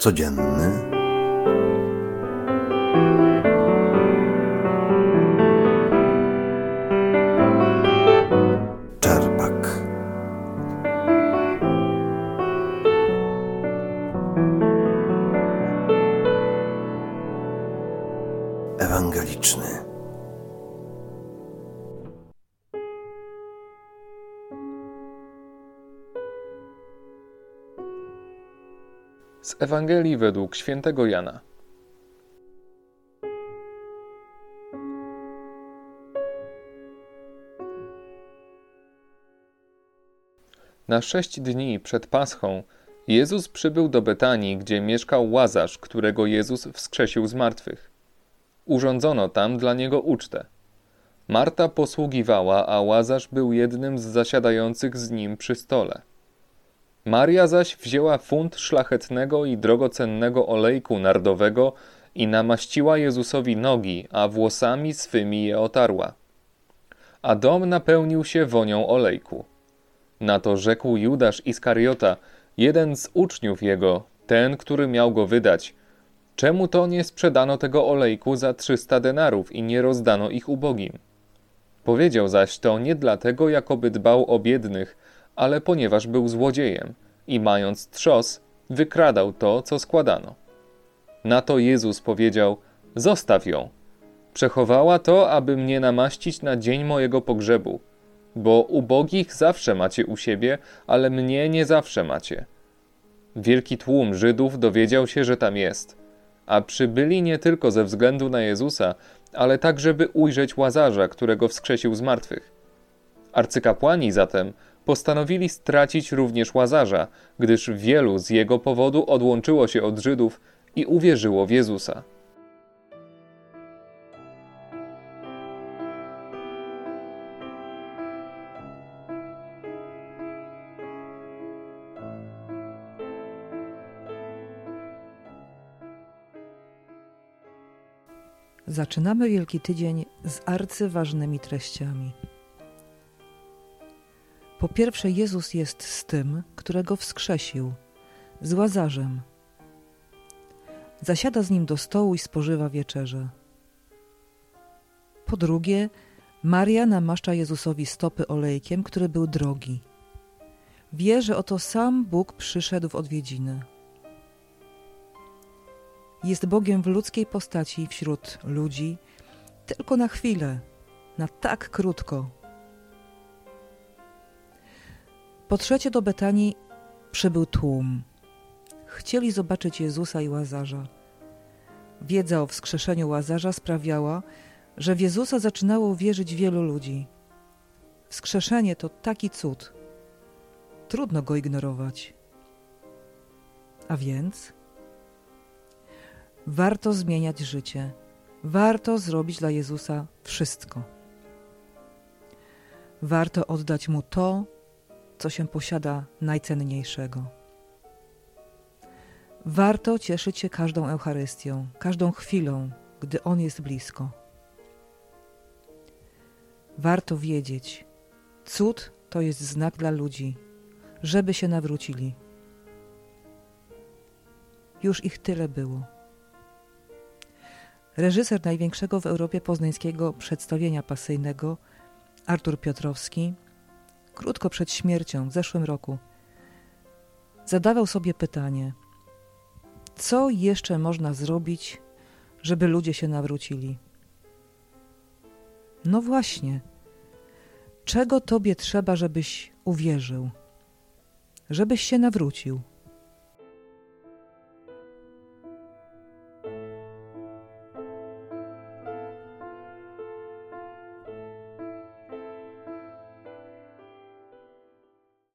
codzienny. Czerpak. Ewangeliczny. Z Ewangelii według świętego Jana. Na 6 dni przed Paschą Jezus przybył do Betanii, gdzie mieszkał Łazarz, którego Jezus wskrzesił z martwych. Urządzono tam dla niego ucztę. Marta posługiwała, a Łazarz był jednym z zasiadających z nim przy stole. Maria zaś wzięła funt szlachetnego i drogocennego olejku nardowego i namaściła Jezusowi nogi, a włosami swymi je otarła. A dom napełnił się wonią olejku. Na to rzekł Judasz Iskariota, jeden z uczniów jego, ten, który miał go wydać: czemu to nie sprzedano tego olejku za 300 denarów i nie rozdano ich ubogim? Powiedział zaś to nie dlatego, jakoby dbał o biednych, ale ponieważ był złodziejem i mając trzos, wykradał to, co składano. Na to Jezus powiedział: zostaw ją. Przechowała to, aby mnie namaścić na dzień mojego pogrzebu. Bo ubogich zawsze macie u siebie, ale mnie nie zawsze macie. Wielki tłum Żydów dowiedział się, że tam jest, a przybyli nie tylko ze względu na Jezusa, ale tak, żeby ujrzeć Łazarza, którego wskrzesił z martwych. Arcykapłani zatem postanowili stracić również Łazarza, gdyż wielu z jego powodu odłączyło się od Żydów i uwierzyło w Jezusa. Zaczynamy Wielki Tydzień z arcyważnymi treściami. Po pierwsze, Jezus jest z tym, którego wskrzesił, z Łazarzem. Zasiada z nim do stołu i spożywa wieczerzę. Po drugie, Maria namaszcza Jezusowi stopy olejkiem, który był drogi. Wie, że oto sam Bóg przyszedł w odwiedziny. Jest Bogiem w ludzkiej postaci wśród ludzi, tylko na chwilę, na tak krótko. Po trzecie, do Betanii przybył tłum. Chcieli zobaczyć Jezusa i Łazarza. Wiedza o wskrzeszeniu Łazarza sprawiała, że w Jezusa zaczynało wierzyć wielu ludzi. Wskrzeszenie to taki cud. Trudno go ignorować. A więc warto zmieniać życie. Warto zrobić dla Jezusa wszystko. Warto oddać Mu to, co się posiada najcenniejszego. Warto cieszyć się każdą Eucharystią, każdą chwilą, gdy On jest blisko. Warto wiedzieć, cud to jest znak dla ludzi, żeby się nawrócili. Już ich tyle było. Reżyser największego w Europie poznańskiego przedstawienia pasyjnego, Artur Piotrowski, krótko przed śmiercią w zeszłym roku, zadawał sobie pytanie: co jeszcze można zrobić, żeby ludzie się nawrócili? No właśnie, czego Tobie trzeba, żebyś uwierzył, żebyś się nawrócił?